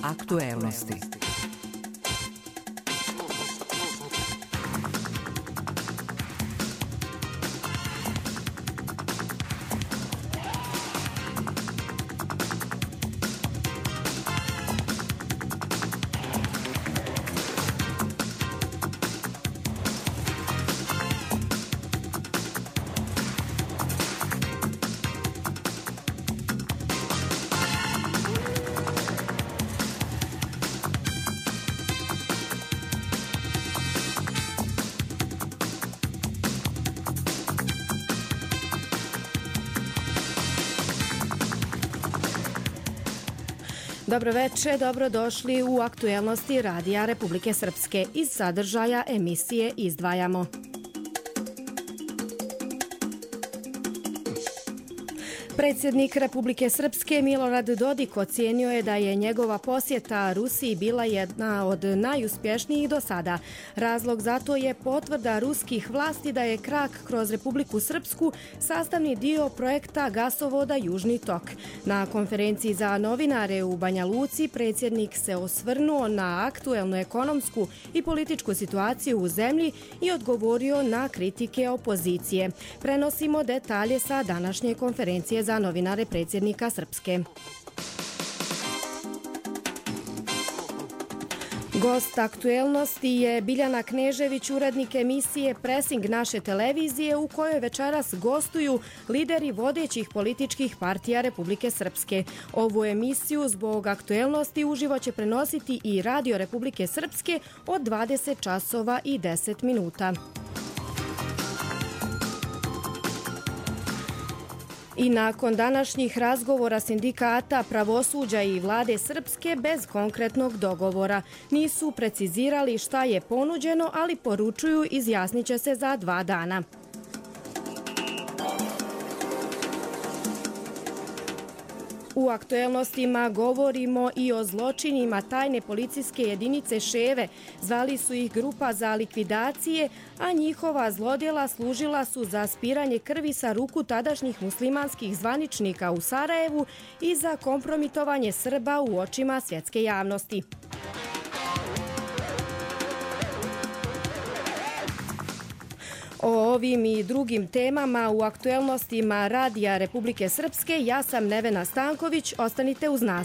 Aktuelnosti. Dobroveče, dobrodošli u aktuelnosti Radija Republike Srpske. Iz sadržaja emisije izdvajamo. Predsjednik Republike Srpske Milorad Dodik ocijenio je da je njegova posjeta Rusiji bila jedna od najuspješnijih do sada. Razlog za to je potvrda ruskih vlasti da je krak kroz Republiku Srpsku sastavni dio projekta gasovoda Južni tok. Na konferenciji za novinare u Banja Luci predsjednik se osvrnuo na aktuelnu ekonomsku i političku situaciju u zemlji i odgovorio na kritike opozicije. Prenosimo detalje sa današnje konferencije za novinare predsjednika Srpske. Gost aktuelnosti je Biljana Knežević, urednik emisije Presing naše televizije, u kojoj večeras gostuju lideri vodećih političkih partija Republike Srpske. Ovu emisiju zbog aktuelnosti uživo će prenositi i Radio Republike Srpske od 20 časova i 10 minuta. I nakon današnjih razgovora sindikata, pravosuđa i vlade Srpske bez konkretnog dogovora, nisu precizirali šta je ponuđeno, ali poručuju izjasnit će se za 2 dana. U aktuelnostima govorimo i o zločinima tajne policijske jedinice Ševe. Zvali su ih grupa za likvidacije, a njihova zlodjela služila su za spiranje krvi sa ruku tadašnjih muslimanskih zvaničnika u Sarajevu i za kompromitovanje Srba u očima svjetske javnosti. O ovim i drugim temama u aktuelnostima Radija Republike Srpske ja sam Nevena Stanković, ostanite uz nas.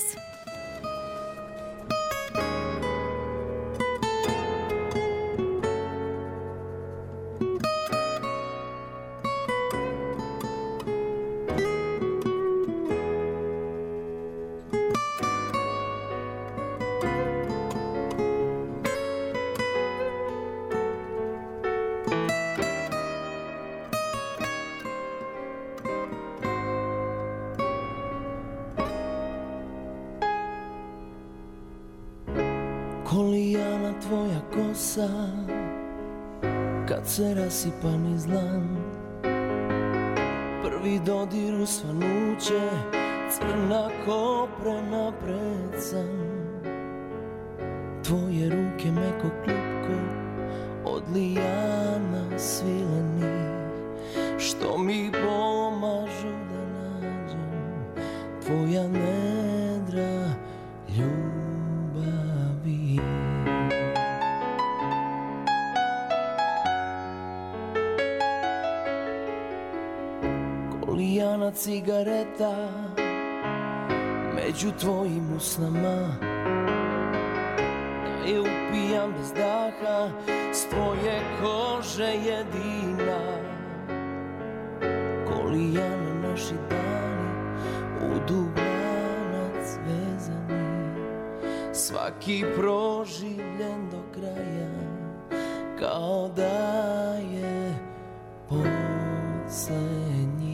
Kolijana tvoja kosa, kad se rasipa niz dlan, prvi dodir usvanuće, crna koprena pred san. Tvoje ruke meko klupko od lijana svilenih, što mi pomažu da nađem tvoja nedra ljubavi. Kolijana cigareta među tvojim usnama, da je upijam bez daha, s tvoje kože jedina. Kolijana naši dani u duganac vezani, svaki proživljen do kraja kao da je poslednji.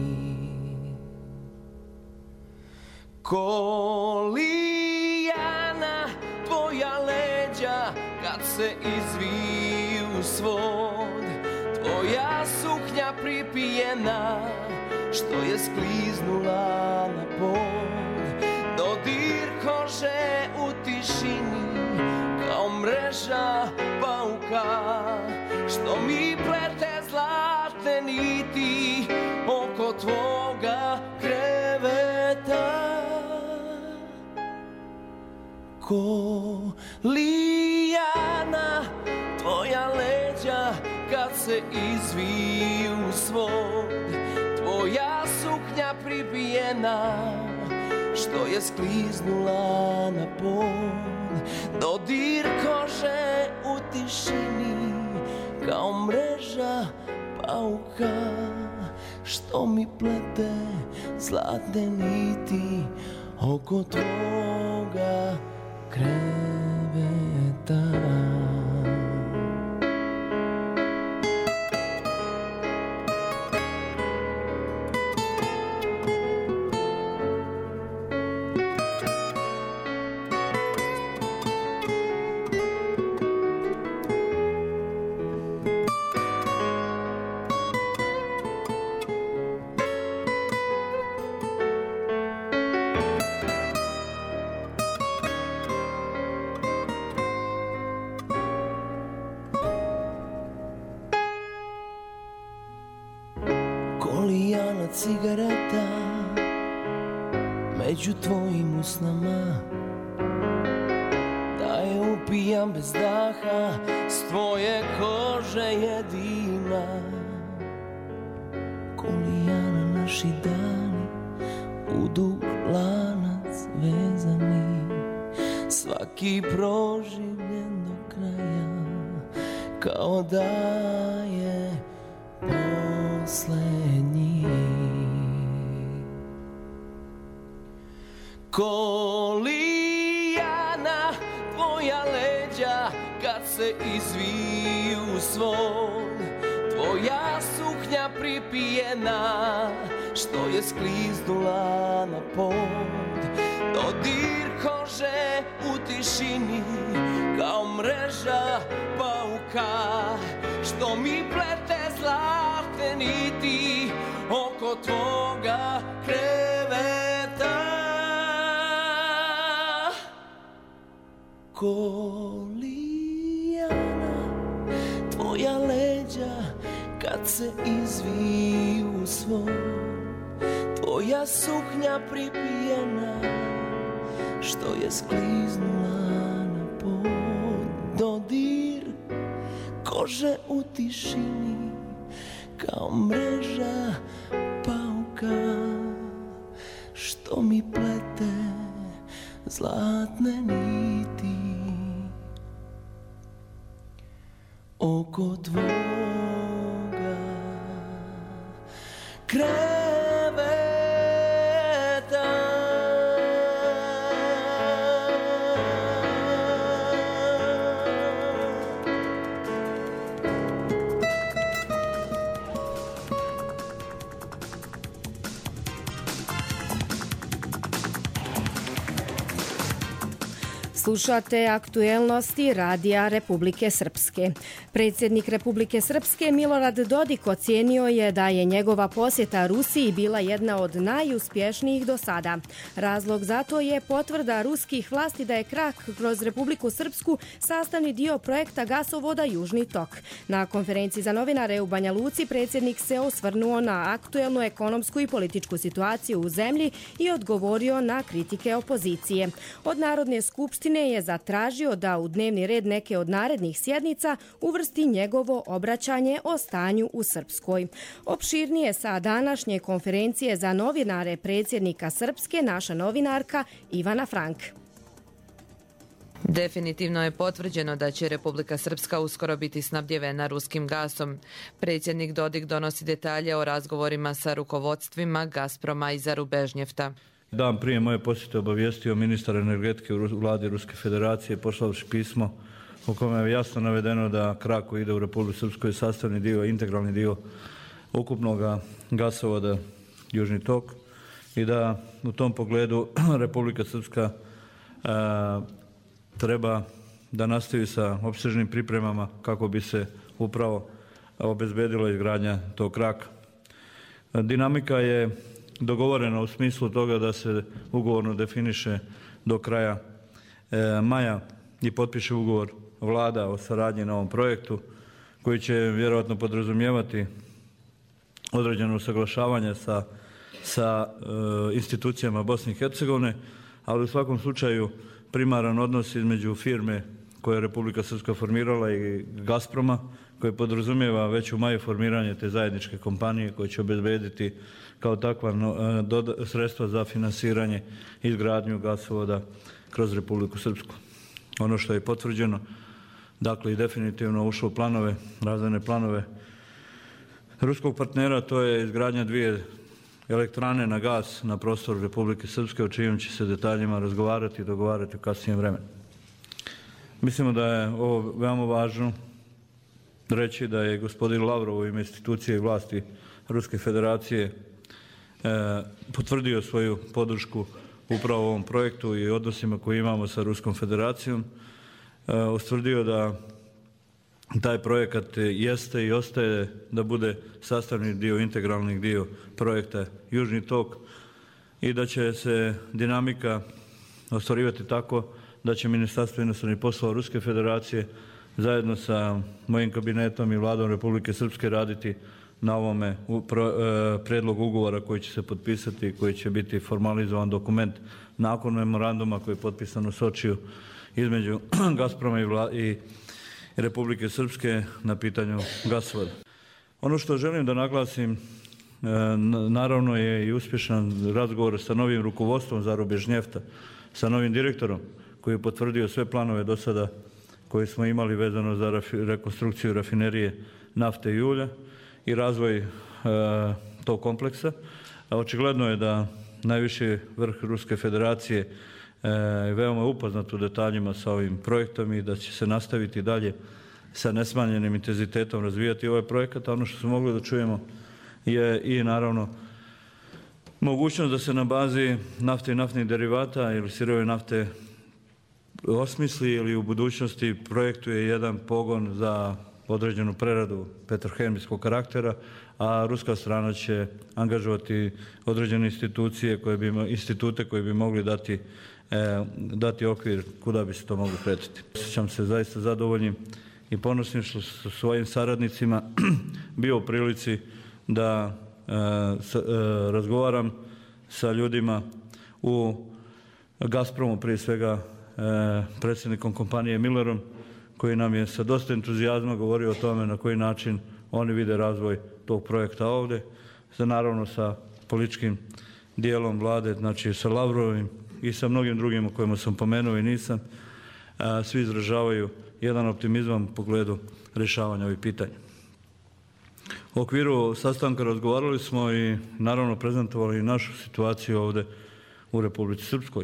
Kolijana tvoja leđa kad se izviju svod, tvoja suknja pripijena što je skliznula na pod, dodir kože u tišini kao mreža pauka, što mi plete zlatne niti oko tvoga kreveta. ko lijana, tvoja leđa kad se izviju svod, tvoja suknja pribijena što je skliznula na pod, dodir kože u tišini kao mreža pauka što mi plete zlatne niti oko tvoga kreveta. Kolijana cigareta među tvojim usnama, da je upijam bez daha s tvoje kože jedina. Kolijana naši dani u dug lanac vezani, svaki proživljen do kraja kao da je poslednji. Kolijana, tvoja leđa kad se izviju svod, tvoja suknja pripijena što je skliznula na pod, dodir kože u tišini kao mreža pauka što mi plete zlatne niti oko tvoga kreveta. Kolijana, tvoja leđa kad se izviju svod, tvoja suknja pripijena što je skliznula na pod, dodir kože u tišini kao mreža pauka što mi plete zlatne niti oko tvoga kreveta. Slušate aktuelnosti Radija Republike Srpske. Predsjednik Republike Srpske Milorad Dodik ocijenio je da je njegova posjeta Rusiji bila jedna od najuspješnijih do sada. Razlog za to je potvrda ruskih vlasti da je krak kroz Republiku Srpsku sastavni dio projekta gasovoda Južni tok. Na konferenciji za novinare u Banja Luci predsjednik se osvrnuo na aktuelnu ekonomsku i političku situaciju u zemlji i odgovorio na kritike opozicije. Od Narodne skupštine je zatražio da u dnevni red neke od narednih sjednica uvrsti njegovo obraćanje o stanju u Srpskoj. Opširnije sa današnje konferencije za novinare predsjednika Srpske naša novinarka Ivana Frank. Definitivno je potvrđeno da će Republika Srpska uskoro biti snabdjevena ruskim gasom. Predsjednik Dodik donosi detalje o razgovorima sa rukovodstvima Gazproma i Zarubežnjefta. Dan prije moje posjete obavijestio ministar energetike u vladi Ruske federacije poslavši pismo u kome je jasno navedeno da krak koji ide u Republiku Srpsku je sastavni dio, integralni dio ukupnog gasovoda Južni tok i da u tom pogledu Republika Srpska treba da nastavi sa opsežnim pripremama kako bi se upravo obezbedila izgradnja tog kraka. Dinamika je dogovorena u smislu toga da se ugovorno definiše do kraja maja i potpiše ugovor vlada o saradnji na ovom projektu koji će vjerojatno podrazumijevati određeno usaglašavanje sa institucijama Bosne i Hercegovine, ali u svakom slučaju primaran odnos između firme koje je Republika Srpska formirala i Gazproma, koji podrazumijeva već u maju formiranje te zajedničke kompanije koje će obezbediti kao takva sredstva za finansiranje i izgradnju gasovoda kroz Republiku Srpsku. Ono što je potvrđeno, dakle i definitivno ušlo u planove, razvojne planove ruskog partnera, to je izgradnja 2 elektrane na gas na prostoru Republike Srpske, o čijim će se detaljima razgovarati i dogovarati u kasnijem vremenu. Mislimo da je ovo veoma važno reći da je gospodin Lavrov u ime institucije i vlasti Ruske federacije potvrdio svoju podršku upravo ovom projektu i odnosima koje imamo sa Ruskom federacijom. Ustvrdio da taj projekat jeste i ostaje da bude sastavni dio, integralni dio projekta Južni tok i da će se dinamika ostvarivati tako da će Ministarstvo inostranih poslova Ruske federacije zajedno sa mojim kabinetom i Vladom Republike Srpske raditi na ovome predlogu ugovora koji će se potpisati i koji će biti formalizovan dokument nakon memoranduma koji je potpisan u Sočiju između Gazproma i Republike Srpske na pitanju gasovoda. Ono što želim da naglasim, naravno je i uspješan razgovor sa novim rukovodstvom Zarubežnjefta, sa novim direktorom koji je potvrdio sve planove do sada koje smo imali vezano za rekonstrukciju rafinerije nafte i ulja i razvoj tog kompleksa. Očigledno je da najviši vrh Ruske federacije je veoma upoznat u detaljima sa ovim projektom i da će se nastaviti dalje sa nesmanjenim intenzitetom razvijati ovaj projekat. A ono što smo mogli da čujemo je i naravno mogućnost da se na bazi nafte i naftnih derivata ili sirove nafte osmisli ili u budućnosti projektuje jedan pogon za određenu preradu petrohemijskog karaktera, a ruska strana će angažovati određene institute koje bi mogli dati okvir kuda bi se to moglo kretati. Osjećam se zaista zadovoljnim i ponosnim što sa svojim saradnicima bio u prilici da razgovaram sa ljudima u Gazpromu, prije svega predsjednikom kompanije Millerom, koji nam je sa dosta entuzijazma govorio o tome na koji način oni vide razvoj tog projekta ovdje, naravno sa političkim dijelom vlade, znači sa Lavrovim i sa mnogim drugim o kojima sam pomenuo i nisam, svi izražavaju jedan optimizam u pogledu rješavanja ovih pitanja. U okviru sastanka razgovarali smo i naravno prezentovali našu situaciju ovdje u Republici Srpskoj.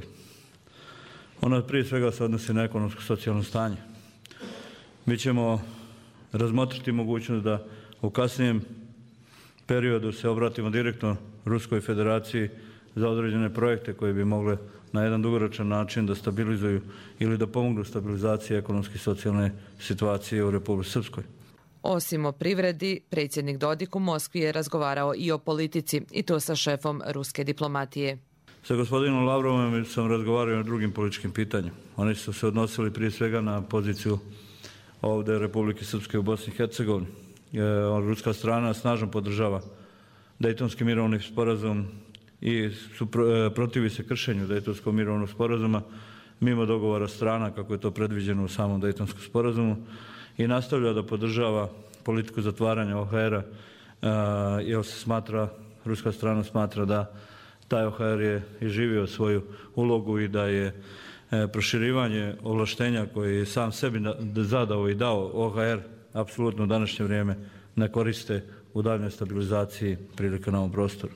Ona prije svega se odnosi na ekonomsko-socijalno stanje. Mi ćemo razmotriti mogućnost da u kasnijem periodu se obratimo direktno Ruskoj federaciji za određene projekte koje bi mogle na jedan dugoročan način da stabilizuju ili da pomognu stabilizaciji ekonomske i socijalne situacije u Republici Srpskoj. Osim o privredi, predsjednik Dodik u Moskvi je razgovarao i o politici, i to sa šefom ruske diplomatije. Sa gospodinom Lavrovom sam razgovarao o drugim političkim pitanjima. Oni su se odnosili prije svega na poziciju ovdje Republike Srpske u Bosni i Hercegovini. Ruska strana snažno podržava Dejtonski mirovni sporazum i protivi se kršenju Dejtonskog mirovnog sporazuma mimo dogovora strana kako je to predviđeno u samom Dejtonskom sporazumu i nastavlja da podržava politiku zatvaranja OHR-a jer se ruska strana smatra da taj OHR je živio svoju ulogu i da je proširivanje ovlaštenja koje je sam sebi zadao i dao OHR apsolutno u današnje vrijeme ne koriste u daljnjoj stabilizaciji prilika na ovom prostoru.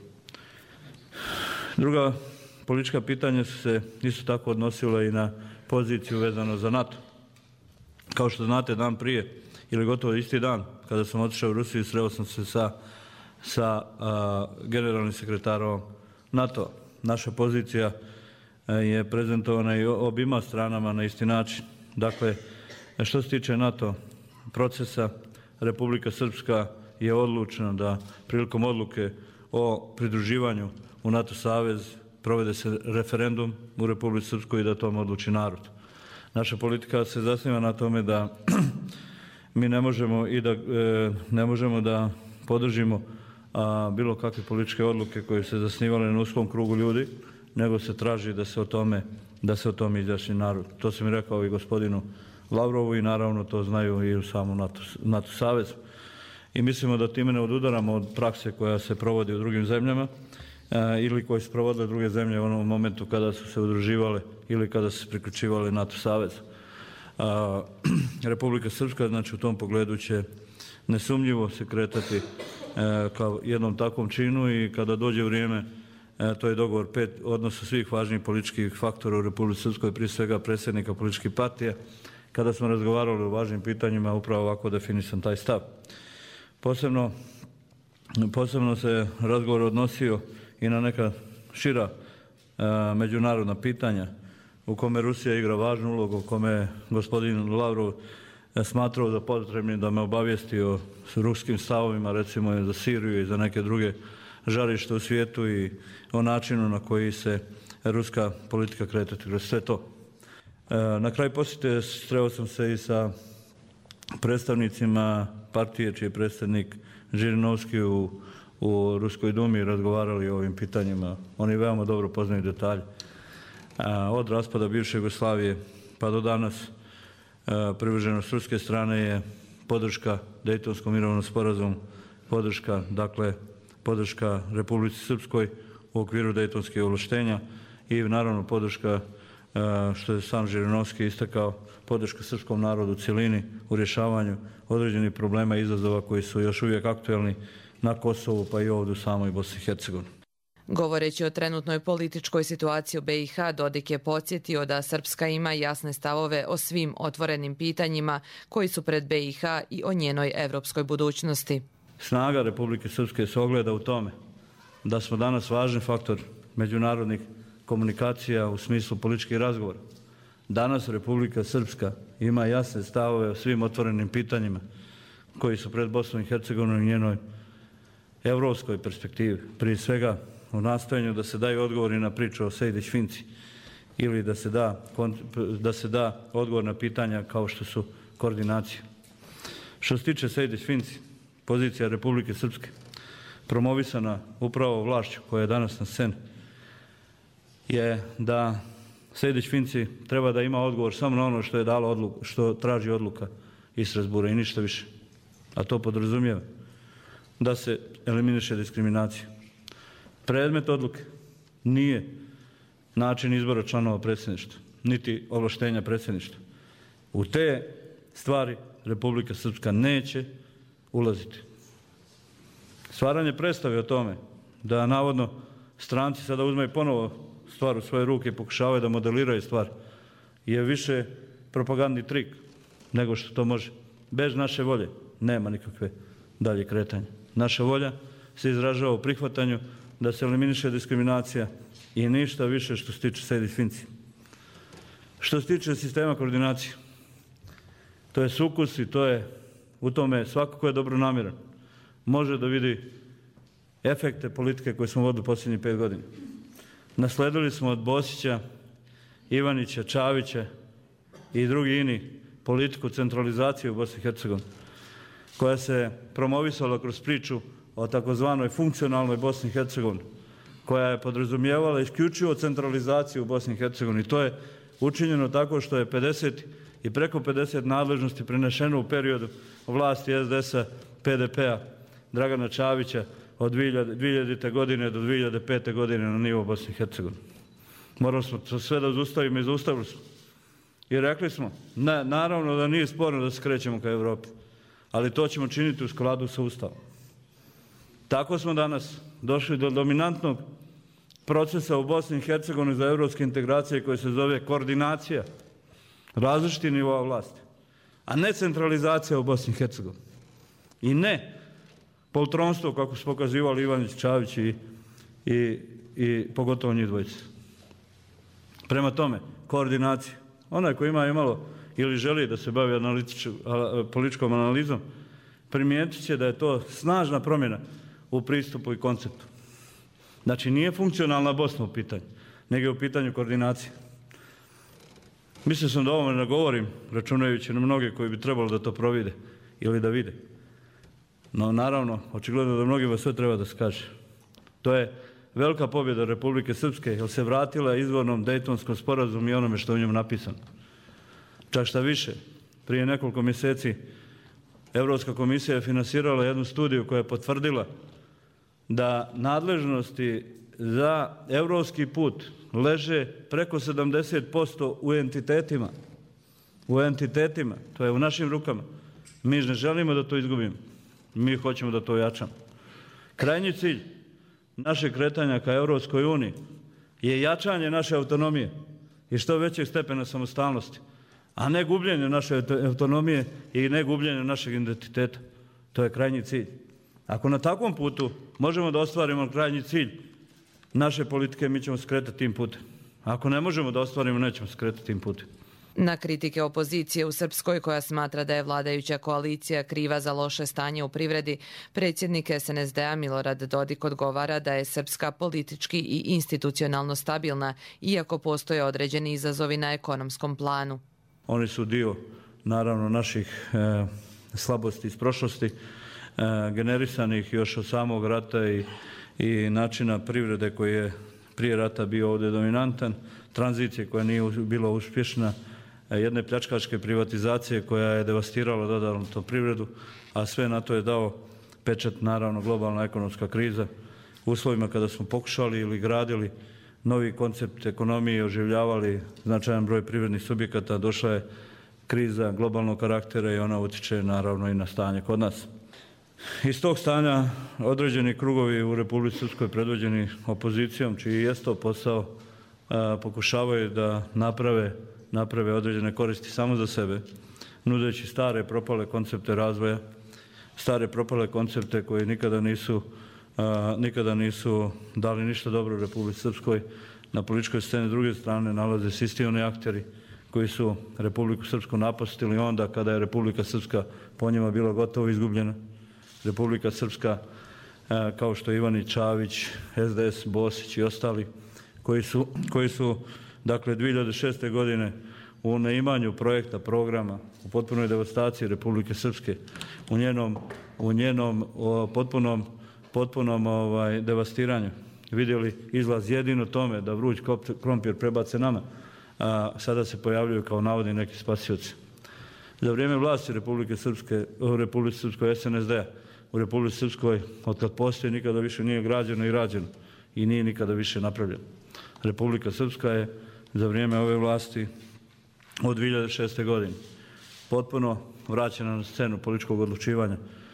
Druga politička pitanja su se isto tako odnosila i na poziciju vezano za NATO. Kao što znate, dan prije ili gotovo isti dan kada sam otišao u Rusiju, sreo sam se sa generalnim sekretarom NATO. Naša pozicija je prezentovana i obima stranama na isti način. Dakle, što se tiče NATO procesa, Republika Srpska je odlučna da prilikom odluke o pridruživanju u NATO savez provede se referendum u Republici Srpskoj i da tom odluči narod. Naša politika se zasniva na tome da mi ne možemo da podržimo bilo kakve političke odluke koje se zasnivale na uskom krugu ljudi, nego se traži da se o tome da se o tom izjasni narod. To sam i rekao i gospodinu Lavrovu i naravno to znaju i u samom NATO savezu. I mislimo da time ne odudaramo od prakse koja se provodi u drugim zemljama ili koje su provodile druge zemlje u onom momentu kada su se udruživale ili kada su se priključivale NATO savezu. Republika Srpska, znači u tom pogledu će nesumnjivo se kretati kao jednom takvom činu i kada dođe vrijeme, to je dogovor odnosa svih važnijih političkih faktora u Republici Srpskoj, prije svega predsjednika političkih partija, kada smo razgovarali o važnim pitanjima, upravo ovako definisan taj stav. Posebno se razgovor odnosio i na neka šira međunarodna pitanja u kome Rusija igra važnu ulogu, u kome gospodin Lavrov smatrao za potrebnim da me obavijesti o ruskim stavovima, recimo za Siriju i za neke druge žarište u svijetu i o načinu na koji se ruska politika kretati kroz sve to. Na kraju posjete sreo sam se i sa predstavnicima partije čiji je predsjednik Žirinovski u Ruskoj dumi razgovarali o ovim pitanjima. Oni veoma dobro poznaju detalje. Od raspada bivše Jugoslavije pa do danas privrženost ruske strane je podrška Dejtonskom mirovnom sporazumu, podrška Republici Srpskoj u okviru Dejtonskih ovlaštenja i naravno podrška, što je sam Žirinovski istakao, podrška srpskom narodu u cjelini u rješavanju određenih problema i izazova koji su još uvijek aktuelni na Kosovu pa i ovdje u samoj Bosni i Hercegovini. Govoreći o trenutnoj političkoj situaciji u BiH, Dodik je podsjetio da Srpska ima jasne stavove o svim otvorenim pitanjima koji su pred BiH i o njenoj evropskoj budućnosti. Snaga Republike Srpske se ogleda u tome da smo danas važni faktor međunarodnih komunikacija u smislu političkih razgovora. Danas Republika Srpska ima jasne stavove o svim otvorenim pitanjima koji su pred Bosnom i Hercegovinom i njenoj evropskoj perspektivi. Prije svega u nastojanju da se daju odgovori na priču o Sejdić-Finci ili da se da odgovor na pitanja kao što su koordinacije. Što se tiče Sejdić-Finci, pozicija Republike Srpske promovisana upravo vlašću koja je danas na sceni je da Sejdić-Finci treba da ima odgovor samo na ono što je dalo odluku, što traži odluka iz Strasbura i ništa više. A to podrazumijeva da se eliminiše diskriminacija. Predmet odluke nije način izbora članova predsjedništva, niti ovlaštenja predsjedništva. U te stvari Republika Srpska neće ulaziti. Stvaranje predstave o tome da navodno stranci sada uzmaju ponovo stvar u svoje ruke i pokušavaju da modeliraju stvar je više propagandni trik nego što to može. Bez naše volje nema nikakve dalje kretanja. Naša volja se izražava u prihvatanju da se eliminiše diskriminacija i ništa više što se tiče Sejdić-Finci. Što se tiče sistema koordinacije, to je sukus i to je u tome svako ko je dobronamjeran može da vidi efekte politike koje smo vodili posljednjih 5 godina. Nasledili smo od Bosića, Ivanića, Čavića i drugi ini politiku centralizacije u Bosni i Hercegovini, koja se promovisala kroz priču o takozvanoj funkcionalnoj Bosni i Hercegovini, koja je podrazumijevala isključivo centralizaciju u Bosni i Hercegovini. To je učinjeno tako što je 50 i preko 50 nadležnosti prenešeno u periodu vlasti SDS-a, PDP-a, Dragana Čavića od 2000. godine do 2005. godine na nivo Bosne i Hercegovine. Morali smo to sve da zaustavimo i zaustavili smo. I rekli smo, naravno da nije sporno da se krećemo ka Evropi, ali to ćemo činiti u skladu sa Ustavom. Tako smo danas došli do dominantnog procesa u Bosni i Hercegovini za evropske integracije koje se zove koordinacija različitih nivoa vlasti, a ne centralizacija u Bosni i Hercegovini. I ne poltronstvo kako su pokazivali Ivanić, Čavić i pogotovo njih dvojice. Prema tome, koordinacija. Onaj koji ima imalo ili želi da se bavi političkom analizom, primijetit će da je to snažna promjena u pristupu i konceptu. Znači, nije funkcionalna Bosna u pitanju, nego je u pitanju koordinacije. Mislio sam da ovome ne govorim, računajući na mnoge koji bi trebalo da to provide ili da vide. No, naravno, očigledno da mnogima sve treba da se kaže. To je velika pobjeda Republike Srpske jer se vratila izvornom Dejtonskom sporazumu i onome što je u njemu napisano. Čak šta više, prije nekoliko mjeseci Europska komisija je finansirala jednu studiju koja je potvrdila da nadležnosti za europski put leže preko 70% u entitetima. U entitetima, to je u našim rukama. Mi ne želimo da to izgubimo. Mi hoćemo da to ojačamo. Krajnji cilj našeg kretanja ka Europskoj uniji je jačanje naše autonomije i što većeg stepena samostalnosti, a ne gubljenje naše autonomije i ne gubljenje našeg identiteta. To je krajnji cilj. Ako na takvom putu možemo da ostvarimo krajnji cilj naše politike, mi ćemo skretati tim putem. Ako ne možemo da ostvarimo, nećemo skretati tim putem. Na kritike opozicije u Srpskoj, koja smatra da je vladajuća koalicija kriva za loše stanje u privredi, predsjednik SNSD-a Milorad Dodik odgovara da je Srpska politički i institucionalno stabilna, iako postoje određeni izazovi na ekonomskom planu. Oni su dio, naravno, naših slabosti iz prošlosti, generisanih još od samog rata i načina privrede koji je prije rata bio ovdje dominantan, tranzicije koja nije bila uspješna, jedne pljačkaške privatizacije koja je devastirala dodatno privredu, a sve na to je dao pečat, naravno, globalna ekonomska kriza. U uslovima kada smo pokušali ili gradili novi koncept ekonomije, oživljavali značajan broj privrednih subjekata, došla je kriza globalnog karaktera i ona utječe, naravno, i na stanje kod nas. Iz tog stanja određeni krugovi u Republici Srpskoj predvođeni opozicijom, čiji je to posao, pokušavaju da naprave određene koristi samo za sebe, nudeći stare propale koncepte razvoja, stare propale koncepte koji nikada nisu dali ništa dobro u Republici Srpskoj. Na političkoj sceni druge strane nalaze se isti oni akteri koji su Republiku Srpsku napustili onda kada je Republika Srpska po njima bila gotovo izgubljena. Republika Srpska, kao što je Ivanić, Čavić, SDS, Bosić i ostali, koji su dakle 2006. godine u neimanju projekta, programa, u potpunoj devastaciji Republike Srpske, u njenom potpunom devastiranju vidjeli izlaz jedino tome da vruć krompir prebace nama, a sada se pojavljuju kao navodni neki spasioci. Za vrijeme vlasti Republike Srpske, u Republici Srpskoj SNSD-a, u Republici Srpskoj otkad postoji nikada više nije građeno i rađeno i nije nikada više napravljeno. Republika Srpska je za vrijeme ove vlasti od 2006. godine potpuno vraćena na scenu političkog odlučivanja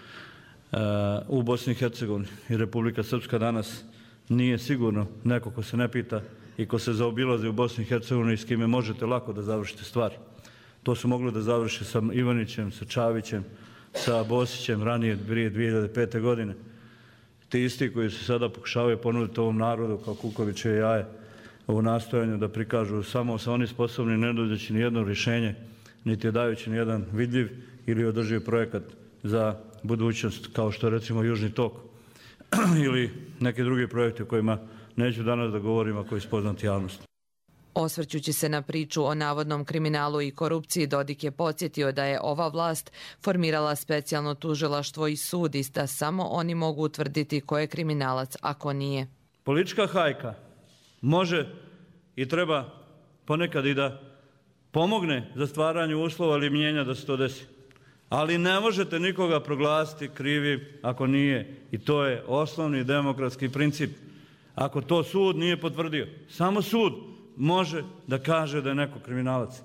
u Bosni i Hercegovini. I Republika Srpska danas nije sigurno neko ko se ne pita i ko se zaobilazi u Bosni i Hercegovini i s kime možete lako da završite stvari. To su mogli da završe sa Ivanićem, sa Čavićem, sa Bosićem ranije, prije 2005. godine. Ti isti koji se sada pokušavaju ponuditi ovom narodu kao kukavičje jaje u nastojanju da prikažu samo sa oni sposobni, ne dođeći ni jedno rješenje, niti dajući ni jedan vidljiv ili održiv projekat za budućnost, kao što je recimo Južni tok ili neki drugi projekti o kojima neću danas da govorim, a koji su poznati javnosti. Osvrćući se na priču o navodnom kriminalu i korupciji, Dodik je podsjetio da je ova vlast formirala specijalno tužilaštvo i sud i da samo oni mogu utvrditi ko je kriminalac, a ko nije. Politička hajka može i treba ponekad i da pomogne za stvaranje uslova ili mijenja da se to desi. Ali ne možete nikoga proglasiti krivim ako nije. I to je osnovni demokratski princip. Ako to sud nije potvrdio, samo sud može da kaže da je neko kriminalac.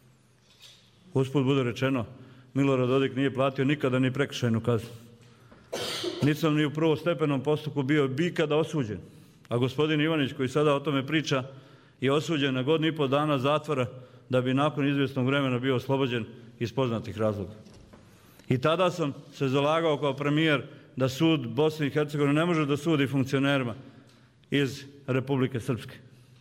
Usput bude rečeno, Milorad Dodik nije platio nikada ni prekršajnu kaznu. Nisam ni u prvostepenom postupku bio ikada osuđen. A gospodin Ivanić, koji sada o tome priča, je osuđen na 1,5 godina zatvora da bi nakon izvjesnog vremena bio oslobođen iz poznatih razloga. I tada sam se zalagao kao premijer da sud Bosne i Hercegovine ne može da sudi funkcionerima iz Republike Srpske.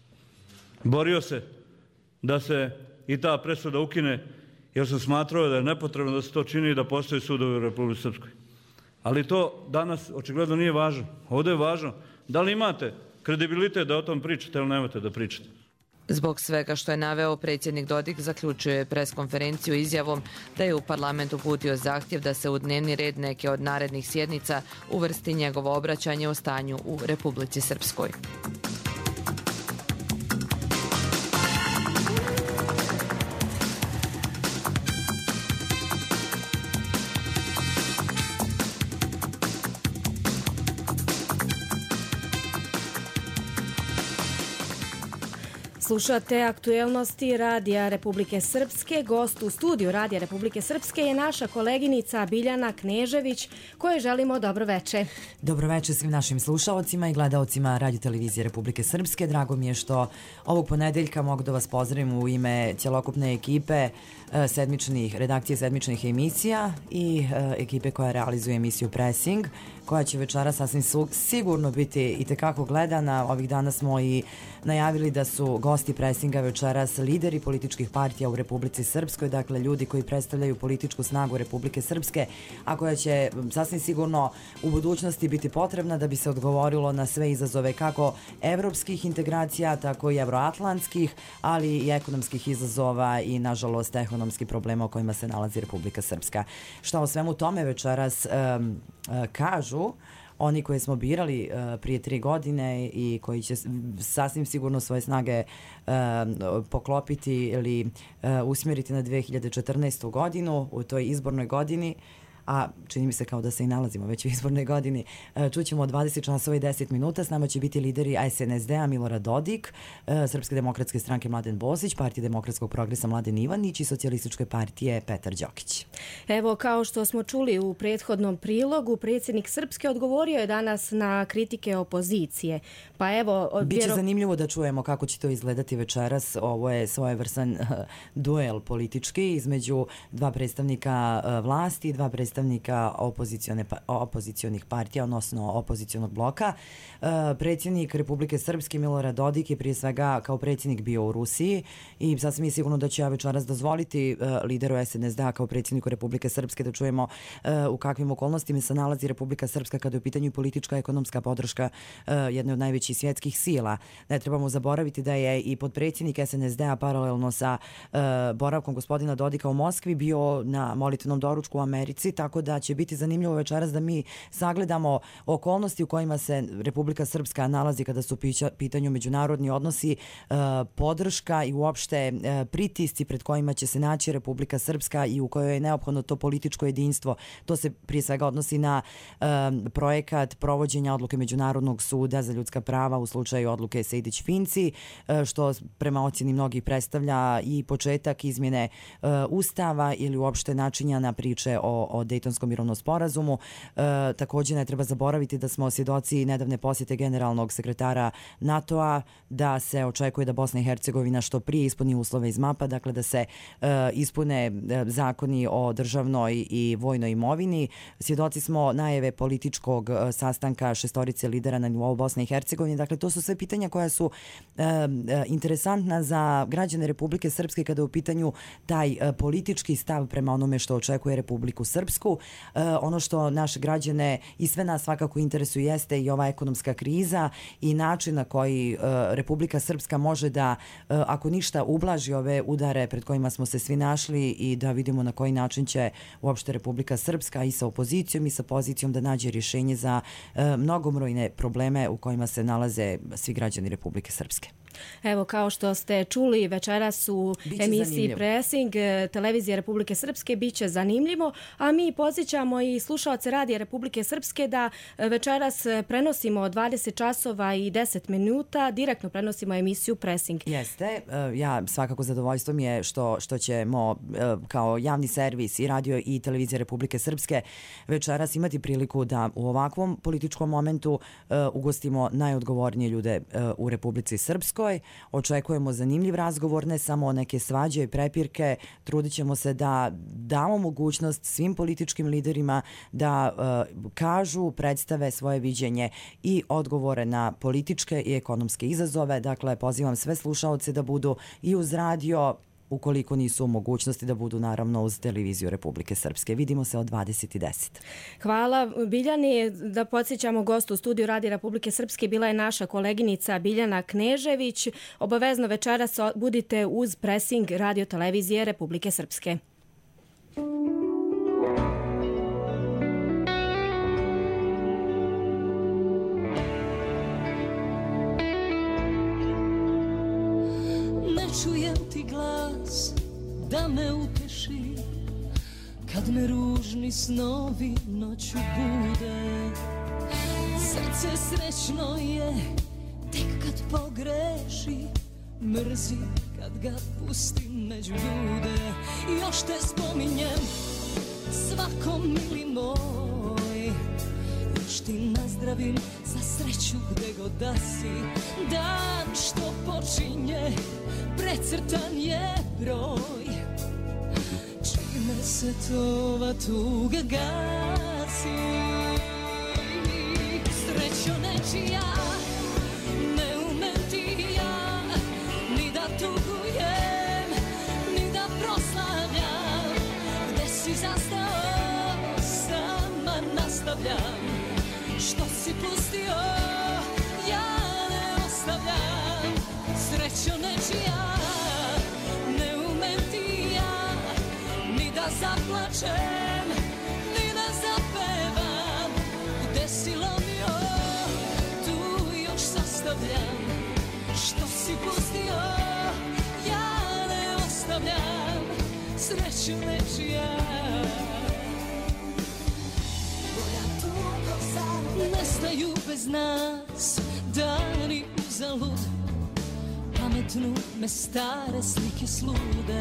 Borio se da se i ta presuda ukine, jer sam smatrao da je nepotrebno da se to čini i da postoji sudovi u Republici Srpskoj. Ali to danas očigledno nije važno. Ovdje je važno da li imate kredibilitet da o tom pričate ili nemate da pričate. Zbog svega što je naveo, predsjednik Dodik zaključuje preskonferenciju izjavom da je u parlament uputio zahtjev da se u dnevni red neke od narednih sjednica uvrsti njegovo obraćanje o stanju u Republici Srpskoj. Slušate aktuelnosti Radija Republike Srpske. Gost u studiju Radija Republike Srpske je naša koleginica Biljana Knežević, kojoj želimo dobro veče. Dobro veče svim našim slušalcima i gledaocima Radio Televizije Republike Srpske. Drago mi je što ovog ponedeljka mogu da vas pozdravim u ime cjelokupne ekipe redakcije sedmičnih emisija i ekipe koja realizuje emisiju Pressing, koja će večera sasvim sigurno biti itekako gledana. Ovih dana smo i najavili da su gosti Pressinga večeras lideri političkih partija u Republici Srpskoj, dakle ljudi koji predstavljaju političku snagu Republike Srpske, a koja će sasvim sigurno u budućnosti biti potrebna da bi se odgovorilo na sve izazove kako evropskih integracija, tako i evroatlantskih, ali i ekonomskih izazova i nažalost ekonomskih problema u kojima se nalazi Republika Srpska. Šta o svemu tome večeras kažu oni koje smo birali prije 3 godine i koji će sasvim sigurno svoje snage poklopiti ili usmjeriti na 2014. godinu u toj izbornoj godini, a čini mi se kao da se i nalazimo već u izbornoj godini. Čućemo 20 časova i 10 minuta. S nama će biti lideri SNSD-a Milorad Dodik, Srpske demokratske stranke Mladen Bosić, Partije demokratskog progresa Mladen Ivanić i Socijalističke partije Petar Đokić. Evo, kao što smo čuli u prethodnom prilogu, predsjednik Srpske odgovorio je danas na kritike opozicije. Pa evo... Biće zanimljivo da čujemo kako će to izgledati večeras. Ovo je svojevrsan duel politički između dva predstavnika vlasti i dva predstavnika opozicionih partija, odnosno opozicionog bloka. Predsjednik Republike Srpske Milorad Dodik je prije svega kao predsjednik bio u Rusiji i sasvim je sigurno da će ja večeras dozvoliti lideru SNSD-a kao predsjedniku Republike Srpske da čujemo u kakvim okolnostima se nalazi Republika Srpska kada je u pitanju politička i ekonomska podrška jedne od najvećih svjetskih sila. Ne trebamo zaboraviti da je i podpredsjednik SNSD-a paralelno sa boravkom gospodina Dodika u Moskvi bio na molitvenom doručku u Americi, tako da će biti zanimljivo večeras da mi sagledamo okolnosti u kojima se Republika Srpska nalazi kada su pitanju međunarodni odnosi, podrška i uopšte pritisci pred kojima će se naći Republika Srpska i u kojoj je neophodno to političko jedinstvo. To se prije svega odnosi na projekat provođenja odluke Međunarodnog suda za ljudska prava u slučaju odluke Sejdić-Finci, što prema ocjeni mnogih predstavlja i početak izmjene Ustava ili uopšte načinjana priče o Dejtonskom mirovnom sporazumu. Također ne treba zaboraviti da smo svjedoci nedavne posjete generalnog sekretara NATO-a, da se očekuje da Bosna i Hercegovina što prije ispuni uslove iz mapa, dakle da se ispune zakoni o državnoj i vojnoj imovini. Svjedoci smo najave političkog sastanka šestorice lidera na nivou Bosne i Hercegovine. Dakle, to su sve pitanja koja su interesantna za građane Republike Srpske kada je u pitanju taj politički stav prema onome što očekuje Republiku Srpsku. Ono što naše građane i sve nas svakako interesuje jeste i ova ekonomska kriza i način na koji Republika Srpska može da, ako ništa, ublaži ove udare pred kojima smo se svi našli i da vidimo na koji način će uopšte Republika Srpska i sa opozicijom i sa pozicijom da nađe rješenje za mnogobrojne probleme u kojima se nalaze svi građani Republike Srpske. Evo, kao što ste čuli, večeras u emisiji zanimljivo. Pressing televizije Republike Srpske biće zanimljivo, a mi podsjećamo i slušaoce Radija Republike Srpske da večeras prenosimo 20 časova i 10 minuta, direktno prenosimo emisiju Pressing. Jeste, ja svakako zadovoljstvo mi je što ćemo kao javni servis i radio i televizija Republike Srpske večeras imati priliku da u ovakvom političkom momentu ugostimo najodgovornije ljude u Republici Srpskoj. Očekujemo zanimljiv razgovor, ne samo neke svađe i prepirke. Trudit ćemo se da damo mogućnost svim političkim liderima da kažu, predstave svoje viđenje i odgovore na političke i ekonomske izazove. Dakle, pozivam sve slušaoce da budu i uz radio ukoliko nisu u mogućnosti da budu naravno uz televiziju Republike Srpske. Vidimo se od 20:10. Hvala Biljani. Da podsjećamo, gost u studiju Radija Republike Srpske bila je naša koleginica Biljana Knežević. Obavezno večeras budite uz presing Radio televizije Republike Srpske. Čujem ti glas da me uteši kad me ružni snovi noću bude. Srce srećno je tek kad pogreši, mrzi kad ga pustim među ljude. Još te spominjem svako mili moj, još ti nazdravim za sreću gde god da si. Dan što počinje precrtan je broj, čime se to ova tuga gasi. Srećo nečija, ne umem ti ja ni da tugujem, ni da proslavljam. Gde si zastao, sama nastavljam. Što si pustio, ja ne ostavljam. Srećo nečija, ne umem ti ja ni da zaplačem, ni da zapevam. Gde si lomio, tu još sastavljam. Što si pustio, ja ne ostavljam. Srećo nečija, nestaju bez nas dani uzalud, pametnu me stare slike slude.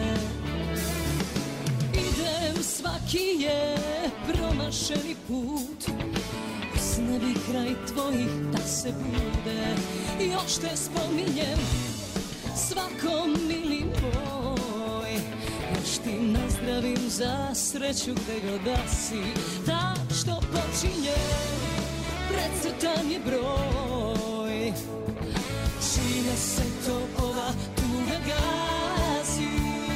Idem, svaki je promašeni put, usne bi kraj tvojih da se bude. Još te spominjem svakom mili moj, još ti nazdravim za sreću gde god da si. Dan što počinje precrtan je broj, čime se to ova tuga gasi.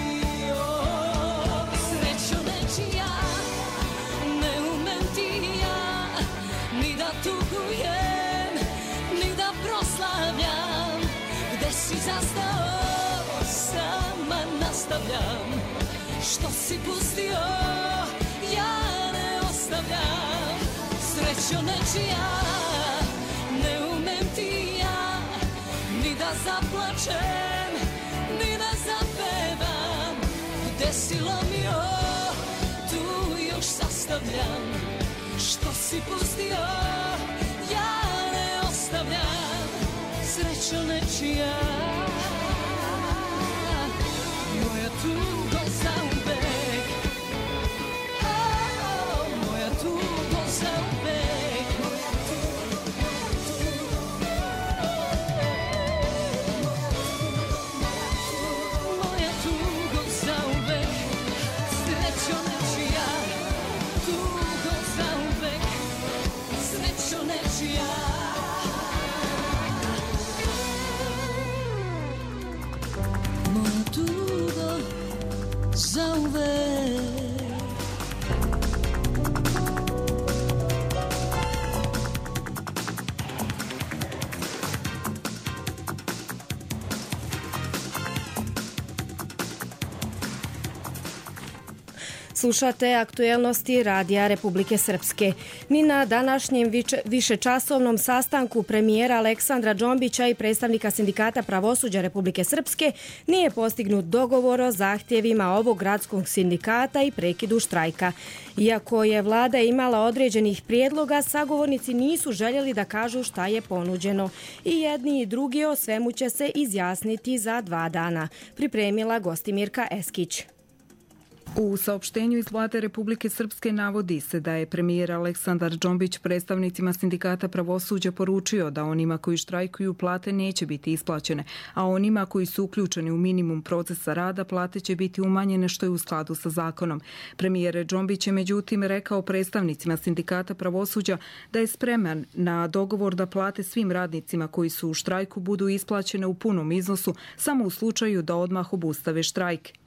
Srećo nečija, ne umem ti ja ni da tugujem, ni da proslavljam. Gde si zastao, sama nastavljam. Što si pustio, ja ne ostavljam. Srećo nečija, ne umem ti ja ni da zaplačem, ni da zapevam. Gde si lomio, tu još sastavljam. Što si pustio, ja ne ostavljam. Srećo nečija, moja tuga zauvek. Moja tuga zauvek. Moja tuga zauvek. Srećo nečija, tuga zauvek. Srećo nečija. Moja tuga zauvek. Slušate aktuelnosti Radija Republike Srpske. Ni na današnjem višečasovnom sastanku premijera Aleksandra Džombića i predstavnika Sindikata pravosuđa Republike Srpske nije postignut dogovor o zahtjevima ovog gradskog sindikata i prekidu štrajka. Iako je vlada imala određenih prijedloga, sagovornici nisu željeli da kažu šta je ponuđeno. I jedni i drugi o svemu će se izjasniti za 2 dana. Pripremila Gostimirka Eskić. U saopštenju iz Vlade Republike Srpske navodi se da je premijer Aleksandar Džombić predstavnicima Sindikata pravosuđa poručio da onima koji štrajkuju plate neće biti isplaćene, a onima koji su uključeni u minimum procesa rada plate će biti umanjene, što je u skladu sa zakonom. Premijer Džombić je međutim rekao predstavnicima Sindikata pravosuđa da je spreman na dogovor da plate svim radnicima koji su u štrajku budu isplaćene u punom iznosu samo u slučaju da odmah obustave štrajk.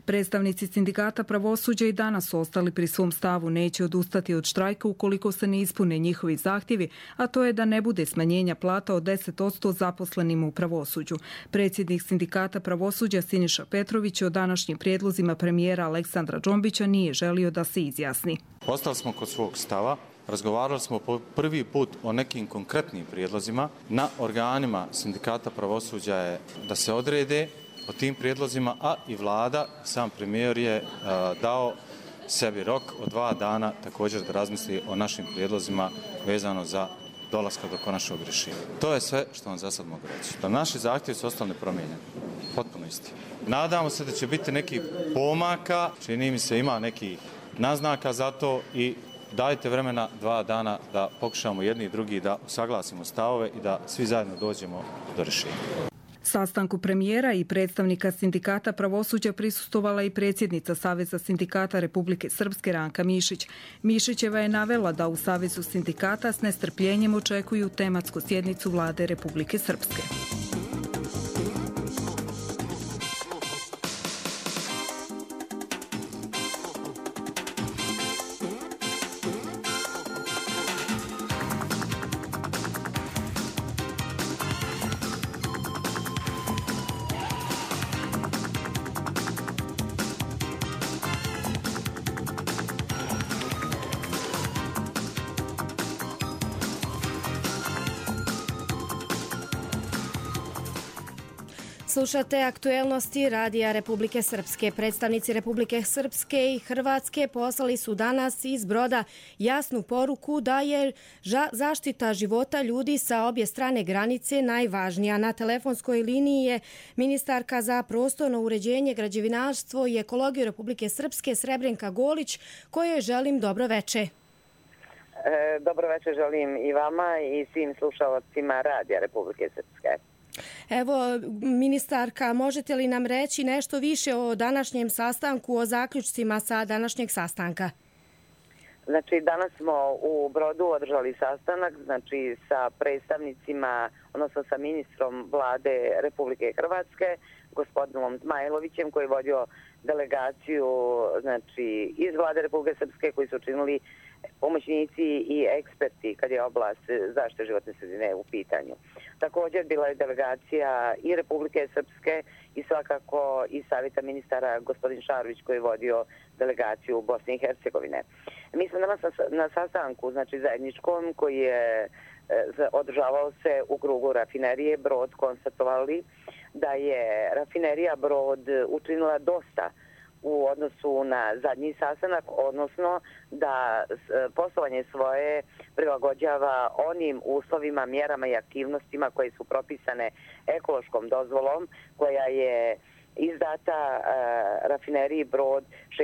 Predstavnici sindikata pravosuđa i danas su ostali pri svom stavu, neće odustati od štrajka ukoliko se ne ispune njihovi zahtjevi, a to je da ne bude smanjenja plata od 10% zaposlenim u pravosuđu. Predsjednik sindikata pravosuđa Siniša Petrović o današnjim prijedlozima premijera Aleksandra Džombića nije želio da se izjasni. Ostali smo kod svog stava. Razgovarali smo po prvi put o nekim konkretnim prijedlozima. Na organima sindikata pravosuđa je da se odrede o tim prijedlozima, a i vlada, sam premijer je dao sebi rok od 2 dana također da razmisli o našim prijedlozima vezano za dolaska do konačnog rješenja. To je sve što vam za sad mogu reći. Da naši zahtjevi su ostali nepromijenjeni. Potpuno isti. Nadamo se da će biti neki pomaka, čini mi se ima nekih naznaka za to i dajte vremena 2 dana da pokušamo jedni i drugi da usaglasimo stavove i da svi zajedno dođemo do rješenja. Sastanku premijera i predstavnika sindikata pravosuđa prisustvovala i predsjednica Saveza sindikata Republike Srpske Ranka Mišić. Mišićeva je navela da u Savezu sindikata s nestrpljenjem očekuju tematsku sjednicu vlade Republike Srpske. Slušate aktuelnosti Radija Republike Srpske. Predstavnici Republike Srpske i Hrvatske poslali su danas iz Broda jasnu poruku da je zaštita života ljudi sa obje strane granice najvažnija. Na telefonskoj liniji je ministarka za prostorno uređenje, građevinarstvo i ekologiju Republike Srpske Srebrenka Golić, kojoj želim dobro veče. Dobro veče želim i vama i svim slušalcima Radija Republike Srpske. Evo, ministarka, možete li nam reći nešto više o današnjem sastanku, o zaključcima sa današnjeg sastanka? Znači, danas smo u Brodu održali sastanak, znači sa predstavnicima, odnosno sa ministrom vlade Republike Hrvatske, gospodinom Zmajlovićem, koji je vodio delegaciju, znači, iz vlade Republike Srpske, koji su činili pomoćnici i eksperti kad je oblast zaštite životne sredine u pitanju. Također bila je delegacija i Republike Srpske i svakako i savjeta ministara gospodin Šarović koji je vodio delegaciju Bosne i Hercegovine. Mi smo danas na sastanku, znači zajedničkom, koji je održavao se u krugu rafinerije Brod, konstatovali da je rafinerija Brod učinila dosta u odnosu na zadnji sastanak, odnosno da poslovanje svoje prilagođava onim uslovima, mjerama i aktivnostima koje su propisane ekološkom dozvolom koja je izdata rafineriji Brod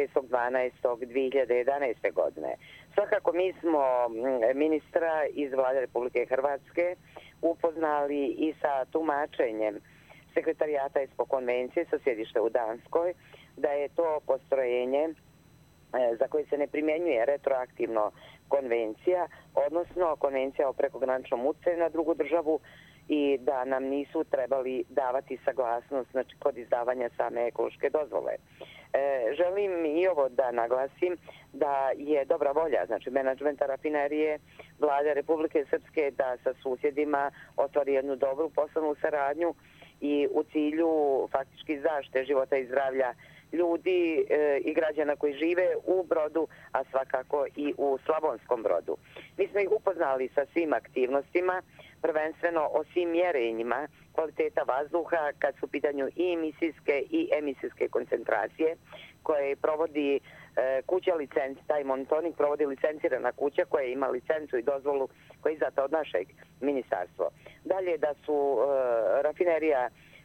6.12.2011. godine. Svakako mi smo ministra iz vlade Republike Hrvatske upoznali i sa tumačenjem sekretarijata ESPO konvencije sa sjedište u Danskoj, da je to postrojenje za koje se ne primjenjuje retroaktivno konvencija, odnosno konvencija o prekograničnom utjecaju na drugu državu i da nam nisu trebali davati saglasnost, znači, kod izdavanja same ekološke dozvole. Želim i ovo da naglasim da je dobra volja, znači menadžmenta rafinerije, vlade Republike Srpske da sa susjedima ostvari jednu dobru poslovnu saradnju i u cilju faktički zaštite života i zdravlja ljudi i građana koji žive u Brodu, a svakako i u Slavonskom Brodu. Mi smo ih upoznali sa svim aktivnostima, prvenstveno o svim mjerenjima kvaliteta vazduha kad su u pitanju i emisijske i emisijske koncentracije koje provodi kuća licenci, taj monitoring provodi licencirana kuća koja ima licencu i dozvolu koja je izdata od našeg ministarstva. Dalje da su rafinerija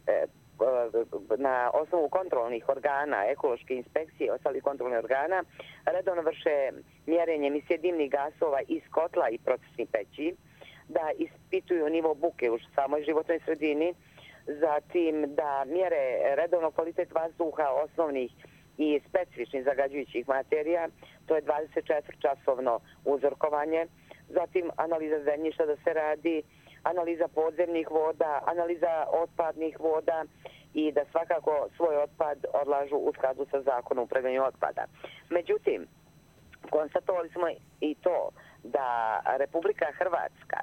na osnovu kontrolnih organa, ekološke inspekcije i ostalih kontrolnih organa redovno vrše mjerenje emisije dimnih gasova iz kotla i procesnih peći, da ispituju nivo buke u samoj životnoj sredini, zatim da mjere redovno kvalitet vazduha osnovnih i specifičnih zagađujućih materija, to je 24-časovno uzorkovanje, zatim analiza zemljišta da se radi, analiza podzemnih voda, analiza otpadnih voda i da svakako svoj otpad odlažu u skladu sa zakonom o upravljanju otpada. Međutim, konstatovali smo i to da Republika Hrvatska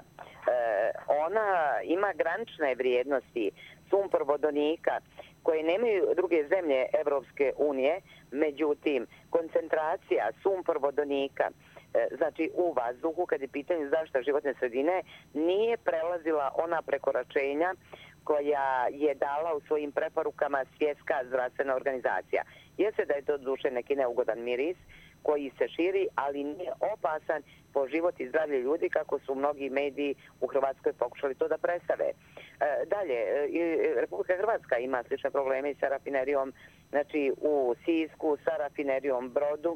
ona ima granične vrijednosti sumpor-vodonika koje nemaju druge zemlje Evropske unije, međutim koncentracija sumpor-vodonika znači u vazduhu kad je pitanje zaštita životne sredine nije prelazila ona prekoračenja koja je dala u svojim preporukama Svjetska zdravstvena organizacija. Jeste da je to duše neki neugodan miris koji se širi, ali nije opasan po život i zdravlje ljudi kako su mnogi mediji u Hrvatskoj pokušali to da predstave. Dalje, Republika Hrvatska ima slične probleme i sa rafinerijom znači u Sisku, sa rafinerijom Brodu,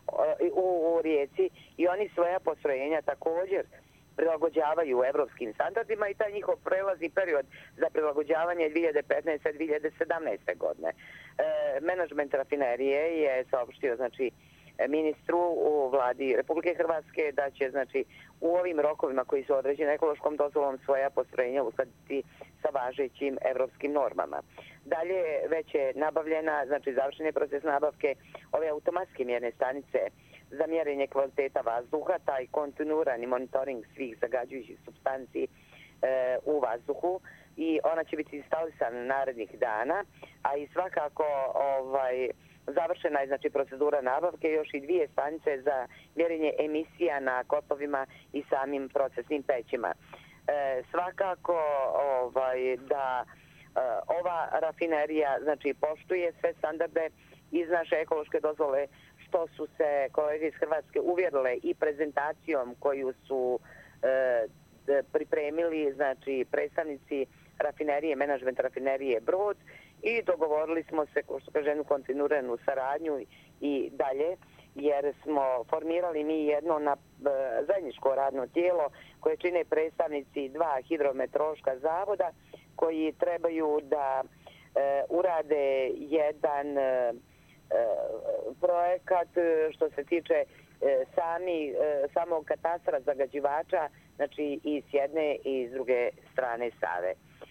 u Rijeci i oni svoja postrojenja također prilagođavaju evropskim standardima i taj njihov prelazni period za prilagođavanje 2015-2017. godine. Menadžment rafinerije je saopštio znači ministru u vladi Republike Hrvatske da će znači u ovim rokovima koji su određeni ekološkom dozvolom svoja postrojenja uskladiti sa važećim evropskim normama. Dalje već je nabavljena, znači završen je proces nabavke ove automatske mjerne stanice za mjerenje kvaliteta vazduha, taj kontinuirani monitoring svih zagađujućih supstanci u vazduhu i ona će biti instalisana narednih dana, a i svakako završena je znači procedura nabavke još i 2 stanice za mjerenje emisija na kotlovima i samim procesnim pećima. Svakako da ova rafinerija znači poštuje sve standarde iz naše ekološke dozvole, što su se kolege iz Hrvatske uvjerile i prezentacijom koju su pripremili znači predstavnici rafinerije, menadžment rafinerije Brod i dogovorili smo se, kao što kaže, jednu kontinuiranu saradnju i dalje, jer smo formirali mi jedno zajedničko radno tijelo koje čine predstavnici 2 hidrometeorološka zavoda koji trebaju da urade jedan projekat što se tiče samog katastra zagađivača, znači i s jedne i s druge strane Save.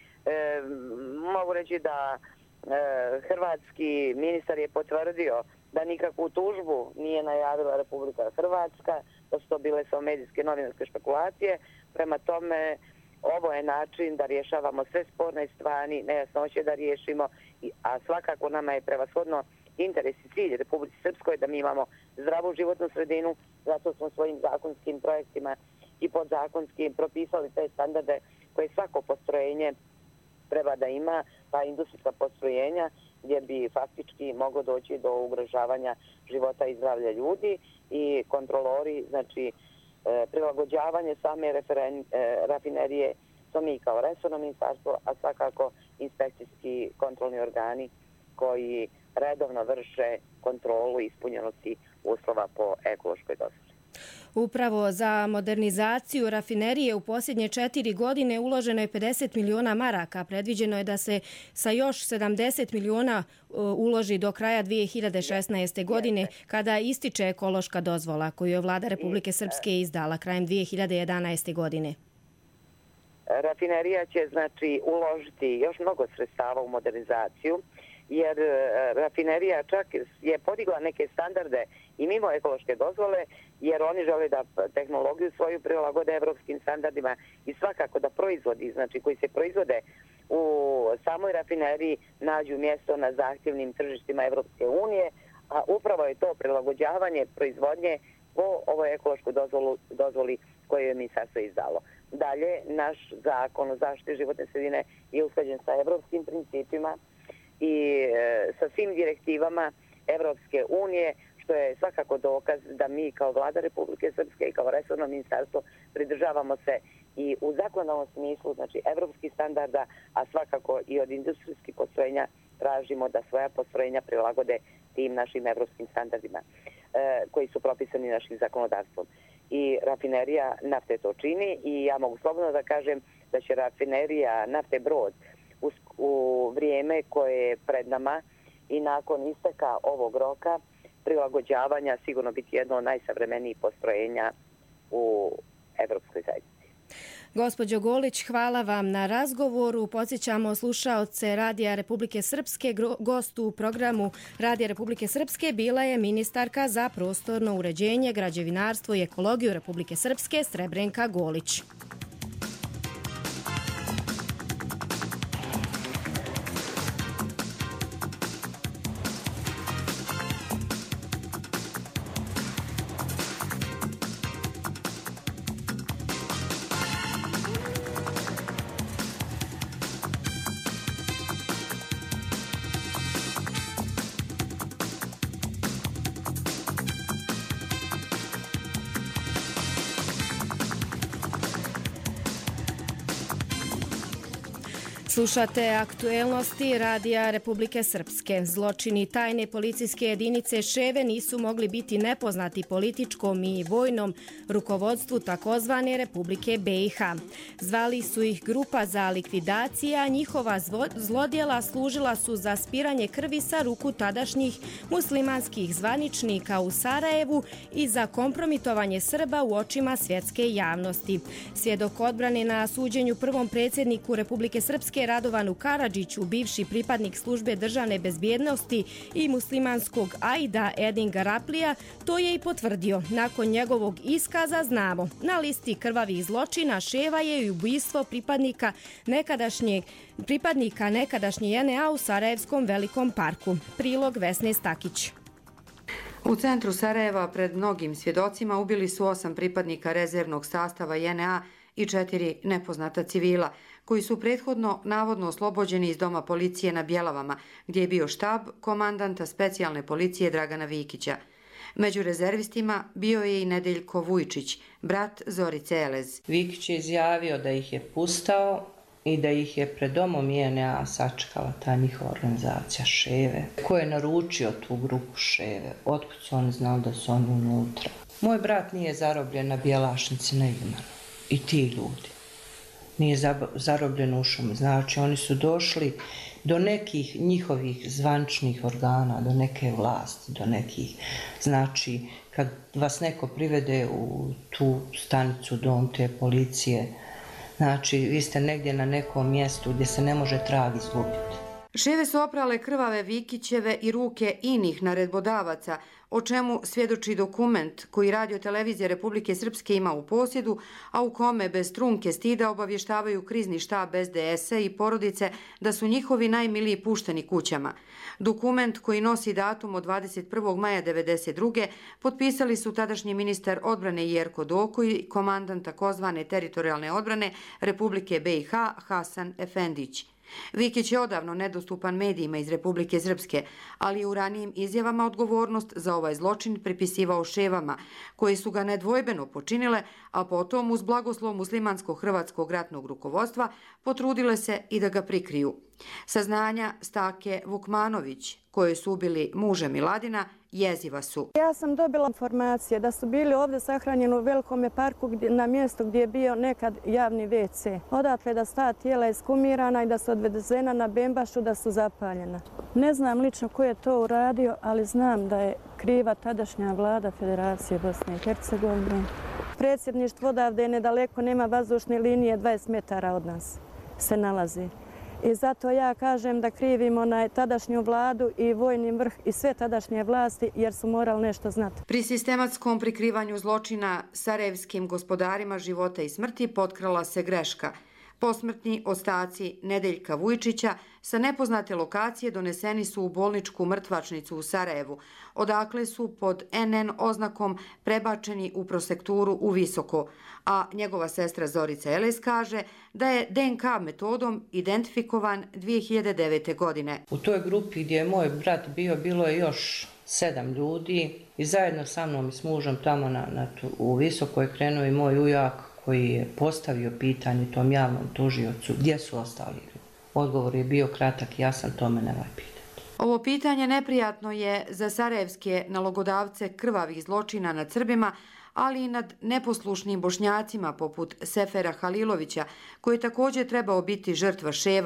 Mogu reći da hrvatski ministar je potvrdio da nikakvu tužbu nije najavila Republika Hrvatska, da su to bile samo medijske novinarske špekulacije. Prema tome, ovo je način da rješavamo sve sporne stvari, nejasnoće da riješimo, a svakako nama je prevashodno interes i cilj Republike Srpskoj da mi imamo zdravu životnu sredinu, zato smo svojim zakonskim projektima i podzakonskim propisali te standarde koje svako postrojenje treba da ima, pa industrijska postrojenja gdje bi faktički moglo doći do ugrožavanja života i zdravlja ljudi i kontrolori, znači prilagođavanje same rafinerije smo mi kao resorno ministarstvo, a svakako inspekcijski kontrolni organi koji redovno vrše kontrolu ispunjenosti uslova po ekološkoj dozvoli. Upravo za modernizaciju rafinerije u posljednje 4 godine uloženo je 50 miliona maraka. Predviđeno je da se sa još 70 miliona uloži do kraja 2016. godine kada ističe ekološka dozvola koju je vlada Republike Srpske izdala krajem 2011. godine. Rafinerija će znači uložiti još mnogo sredstava u modernizaciju, jer rafinerija čak je podigla neke standarde i mimo ekološke dozvole, jer oni žele da tehnologiju svoju prilagode evropskim standardima i svakako da proizvodi, znači koji se proizvode u samoj rafineriji, nađu mjesto na zahtjevnim tržištima Evropske unije, a upravo je to prilagođavanje proizvodnje po ovoj ekološkoj dozvoli koju je ministarstvo izdalo. Dalje, naš zakon o zaštiti životne sredine je usklađen sa evropskim principima i sa svim direktivama Evropske unije, što je svakako dokaz da mi kao vlada Republike Srpske i kao resorno ministarstvo pridržavamo se i u zakonodavnom smislu, znači evropskih standarda, a svakako i od industrijskih postrojenja tražimo da svoja postrojenja prilagode tim našim evropskim standardima koji su propisani našim zakonodavstvom. I rafinerija nafte to čini i ja mogu slobodno da kažem da će rafinerija nafte Brod u vrijeme koje je pred nama i nakon isteka ovog roka prilagođavanja sigurno biti jedno od najsavremenijih postrojenja u Evropskoj zajednici. Gospođo Golić, hvala vam na razgovoru. Podsjećamo slušaoce Radija Republike Srpske. Gost u programu Radija Republike Srpske bila je ministarka za prostorno uređenje, građevinarstvo i ekologiju Republike Srpske Srebrenka Golić. Slušate aktuelnosti Radija Republike Srpske. Zločini tajne policijske jedinice Ševe nisu mogli biti nepoznati političkom i vojnom rukovodstvu takozvane Republike BiH. Zvali su ih grupa za likvidacije, a njihova zlodjela služila su za spiranje krvi sa ruku tadašnjih muslimanskih zvaničnika u Sarajevu i za kompromitovanje Srba u očima svjetske javnosti. Svjedok odbrane na suđenju prvom predsjedniku Republike Srpske Radovanu Karadžiću, bivši pripadnik službe državne bezbjednosti i muslimanskog Aida Edin Garaplija, to je i potvrdio. Nakon njegovog iskaza znamo, na listi krvavih zločina Ševa je i ubistvo pripadnika nekadašnje JNA u Sarajevskom velikom parku. Prilog Vesne Stakić. U centru Sarajeva pred mnogim svjedocima ubili su 8 pripadnika rezervnog sastava JNA i 4 nepoznata civila, koji su prethodno navodno oslobođeni iz doma policije na Bjelavama, gdje je bio štab komandanta specijalne policije Dragana Vikića. Među rezervistima bio je i Nedeljko Vujčić, brat Zorice Elez. Vikić je izjavio da ih je pustao i da ih je pred domom JNA sačekala ta njihova organizacija Ševe. Ko je naručio tu grupu Ševe? Otkud su oni znali da su oni unutra? Moj brat nije zarobljen na Bjelašnici na Ivanu. I ti ljudi. Nije zarobljen u šumi. Znači, oni su došli do nekih njihovih zvančnih organa, do neke vlasti, do nekih. Znači, kad vas neko privede u tu stanicu, dom te policije, znači, vi ste negdje na nekom mjestu gdje se ne može trag izgubiti. Ševe su oprale krvave Vikićeve i ruke inih naredbodavaca, o čemu svjedoči dokument koji Radio-televizija Republike Srpske ima u posjedu, a u kome bez trunke stida obavještavaju krizni štab SDS-a i porodice da su njihovi najmiliji pušteni kućama. Dokument koji nosi datum od 21. maja 1992. potpisali su tadašnji ministar odbrane Jerko Doko i komandant takozvane teritorijalne odbrane Republike BiH Hasan Efendić. Vikić je odavno nedostupan medijima iz Republike Srpske, ali je u ranijim izjavama odgovornost za ovaj zločin pripisivao Ševama, koji su ga nedvojbeno počinile, a potom uz blagoslov muslimansko-hrvatskog ratnog rukovodstva potrudile se i da ga prikriju. Saznanja Stake Vukmanović, koje su ubili muža Miladina, jeziva su. Ja sam dobila informacije da su bili ovdje sahranjeni u Velikom parku na mjestu gdje je bio nekad javni WC. Odatle da su ta tijela iskumirana i da su odvezena na Bembašu, da su zapaljena. Ne znam lično ko je to uradio, ali znam da je kriva tadašnja vlada Federacije Bosne i Hercegovine. Predsjedništvo odavde je nedaleko, nema vazdušne linije, 20 metara od nas se nalazi. I zato ja kažem da krivimo na tadašnju vladu i vojni vrh i sve tadašnje vlasti jer su morali nešto znati. Pri sistematskom prikrivanju zločina sarajevskim gospodarima života i smrti potkrala se greška. Posmrtni ostaci Nedeljka Vujčića sa nepoznate lokacije doneseni su u bolničku mrtvačnicu u Sarajevu, odakle su pod NN oznakom prebačeni u prosekturu u Visoko, a njegova sestra Zorica Elez kaže da je DNK metodom identifikovan 2009. godine. U toj grupi gdje je moj brat bio, bilo je još 7 ljudi i zajedno sa mnom i s mužem tamo u Visoko je krenuo i moj ujak koji je postavio pitanje tom javnom tužiocu gdje su ostali ljudi. Odgovor je bio kratak, jasan, to me nemoj pitati. Ovo pitanje neprijatno je za sarajevske nalogodavce krvavih zločina nad Srbima, ali i nad neposlušnim Bošnjacima poput Sefera Halilovića, koji je također trebao biti žrtva Ševa,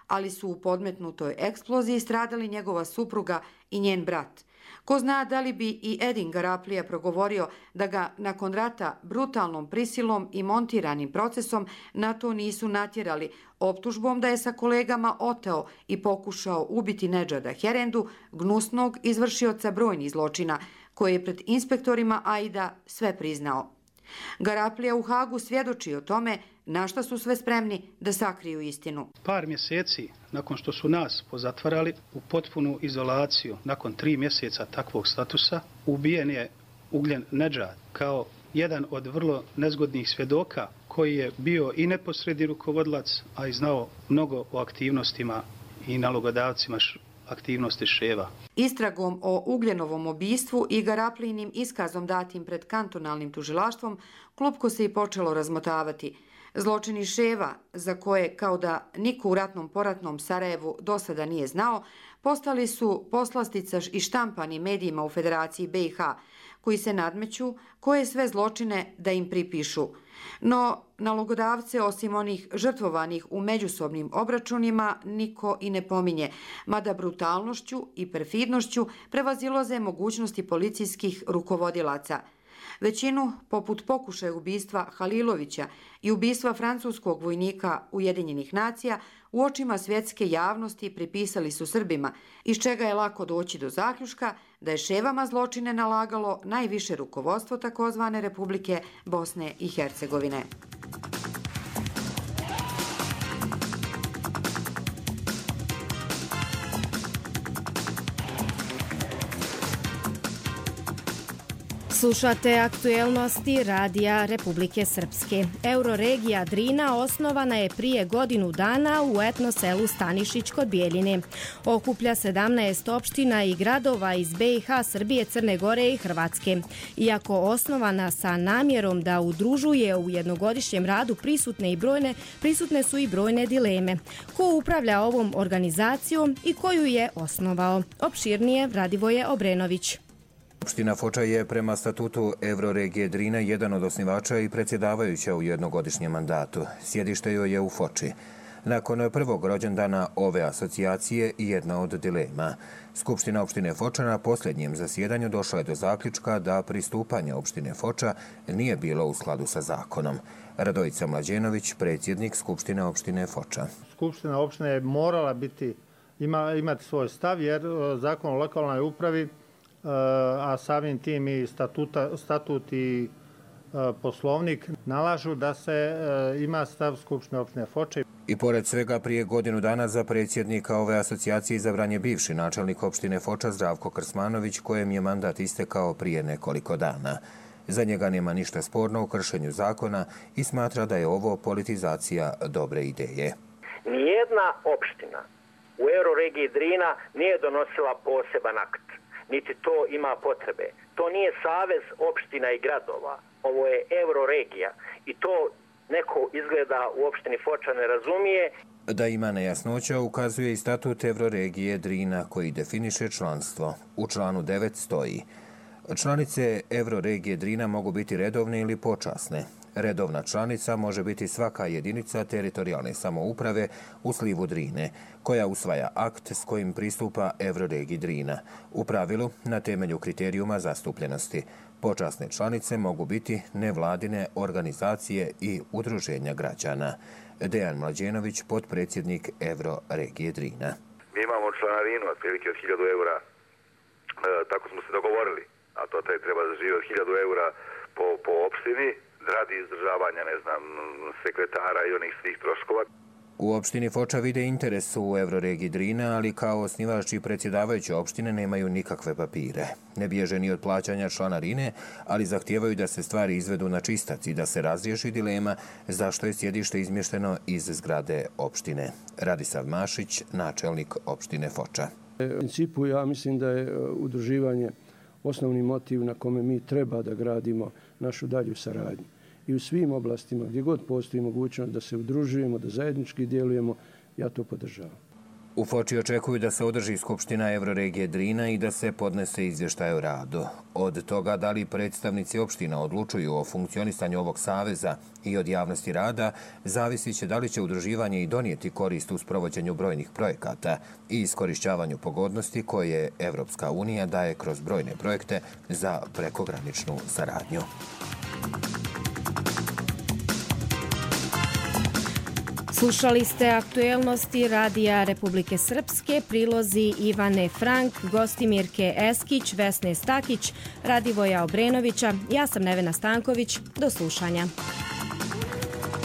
ali su u podmetnutoj eksploziji stradali njegova supruga i njen brat. Ko zna da li bi i Edin Garaplija progovorio da ga nakon rata brutalnom prisilom i montiranim procesom na to nisu natjerali, optužbom da je sa kolegama oteo i pokušao ubiti Nedžada Herendu, gnusnog izvršioca brojnih zločina, koji je pred inspektorima AIDA sve priznao. Garaplija u Hagu svjedoči o tome na šta su sve spremni da sakriju istinu. Par mjeseci nakon što su nas pozatvarali u potpunu izolaciju, nakon 3 mjeseca takvog statusa, ubijen je Ugljen Nedžad kao jedan od vrlo nezgodnih svjedoka koji je bio i neposredni rukovodilac, a i znao mnogo o aktivnostima i nalogodavcima aktivnosti ševa. Istragom o Ugljenovom ubistvu i Garaplijinim iskazom datim pred kantonalnim tužilaštvom klupko se i počelo razmotavati. Zločini ševa, za koje kao da niko u ratnom poratnom Sarajevu do sada nije znao, postali su poslastica i štampani medijima u Federaciji BiH, koji se nadmeću koje sve zločine da im pripišu. No, nalogodavce, osim onih žrtvovanih u međusobnim obračunima, niko i ne pominje, mada brutalnošću i perfidnošću prevazilaze mogućnosti policijskih rukovodilaca. Većinu, poput pokušaja ubistva Halilovića i ubistva francuskog vojnika Ujedinjenih nacija, u očima svjetske javnosti pripisali su Srbima, iz čega je lako doći do zaključka da je ševama zločine nalagalo najviše rukovodstvo takozvane Republike Bosne i Hercegovine. Slušate aktuelnosti Radija Republike Srpske. Euroregija Drina osnovana je prije godinu dana u etno selu Stanišić kod Bijeljine. Okuplja 17 opština i gradova iz BiH, Srbije, Crne Gore i Hrvatske. Iako osnovana sa namjerom da udružuje u jednogodišnjem radu prisutne su i brojne dileme. Ko upravlja ovom organizacijom i koju je osnovao? Opširnije Radivoje Obrenović. Opština Foča je prema statutu Euroregije Drina jedan od osnivača i predsjedavajuća u jednogodišnjem mandatu. Sjedište joj je u Foči. Nakon prvog rođendana ove asocijacije i jedna od dilema. Skupština opštine Foča na posljednjem zasjedanju došla je do zaključka da pristupanje opštine Foča nije bilo u skladu sa zakonom. Radojica Mlađenović, predsjednik Skupštine opštine Foča. Skupština opštine je morala imati svoj stav jer zakon o lokalnoj upravi, a samim tim i statut i poslovnik nalažu da se ima stav Skupštine opštine Foča. I pored svega, prije godinu dana za predsjednika ove asocijacije izabran je bivši načelnik opštine Foča Zdravko Krsmanović, kojem je mandat istekao prije nekoliko dana. Za njega nema ništa sporno u kršenju zakona i smatra da je ovo politizacija dobre ideje. Nijedna opština u Euroregiji Drina nije donosila poseban akt, niti to ima potrebe. To nije savez opština i gradova, ovo je Euroregija i to neko izgleda u opštini Foča ne razumije. Da ima nejasnoća ukazuje i statut Euroregije Drina koji definiše članstvo. U članu 9 stoji: članice Euroregije Drina mogu biti redovne ili počasne. Redovna članica može biti svaka jedinica teritorijalne samouprave u slivu Drine, koja usvaja akt s kojim pristupa Euroregiji Drina, u pravilu na temelju kriterijuma zastupljenosti. Počasne članice mogu biti nevladine organizacije i udruženja građana. Dejan Mlađenović, potpredsjednik Euroregije Drina. Mi imamo članarinu otprilike od 1000 eura, tako smo se dogovorili, a to treba da živi od 1000 eura po opštini, radi izdržavanja, sekretara i onih svih troškova. U opštini Foča vide interes u Euroregiji Drina, ali kao osnivač i predsjedavajuće opštine nemaju nikakve papire. Ne bježe ni od plaćanja članarine, ali zahtijevaju da se stvari izvedu na čistac i da se razriješi dilema zašto je sjedište izmješteno iz zgrade opštine. Radisav Mašić, načelnik opštine Foča. U principu ja mislim da je udruživanje osnovni motiv na kome mi treba da gradimo našu dalju saradnju. I u svim oblastima gdje god postoji mogućnost da se udružujemo, da zajednički djelujemo, ja to podržavam. U Foči očekuju da se održi Skupština Evroregije Drina i da se podnese izvještaj o radu. Od toga da li predstavnici opština odlučuju o funkcionisanju ovog saveza i od javnosti rada, zavisit će da li će udruživanje i donijeti korist u sprovođenju brojnih projekata i iskorišćavanju pogodnosti koje Evropska unija daje kroz brojne projekte za prekograničnu saradnju. Slušali ste aktuelnosti Radija Republike Srpske, prilozi Ivane Frank, Gostimirke Eskić, Vesne Stakić, Radivoja Obrenovića. Ja sam Nevena Stanković. Do slušanja.